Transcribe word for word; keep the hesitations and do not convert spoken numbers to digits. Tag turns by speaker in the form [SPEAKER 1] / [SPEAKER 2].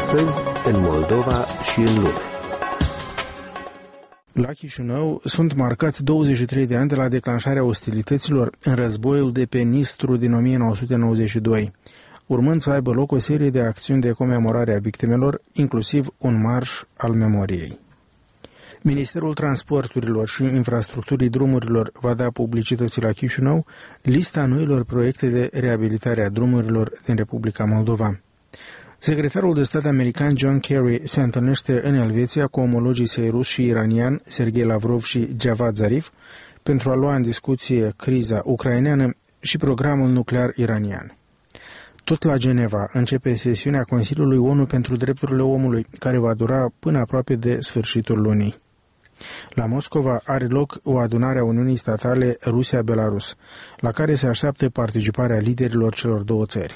[SPEAKER 1] Astăzi, în Moldova și în lume.
[SPEAKER 2] La Chișinău sunt marcați douăzeci și trei de ani de la declanșarea ostilităților în războiul de pe Nistru din o mie nouă sute nouăzeci și doi, urmând să aibă loc o serie de acțiuni de comemorare a victimelor, inclusiv un marș al memoriei. Ministerul Transporturilor și Infrastructurii Drumurilor va da publicității la Chișinău lista noilor proiecte de reabilitare a drumurilor din Republica Moldova. Secretarul de stat american John Kerry se întâlnește în Elveția cu omologii săi rus și iranian Sergei Lavrov și Javad Zarif pentru a lua în discuție criza ucraineană și programul nuclear iranian. Tot la Geneva începe sesiunea Consiliului O N U pentru Drepturile Omului, care va dura până aproape de sfârșitul lunii. La Moscova are loc o adunare a Uniunii Statale Rusia-Belarus, la care se așteaptă participarea liderilor celor două țări.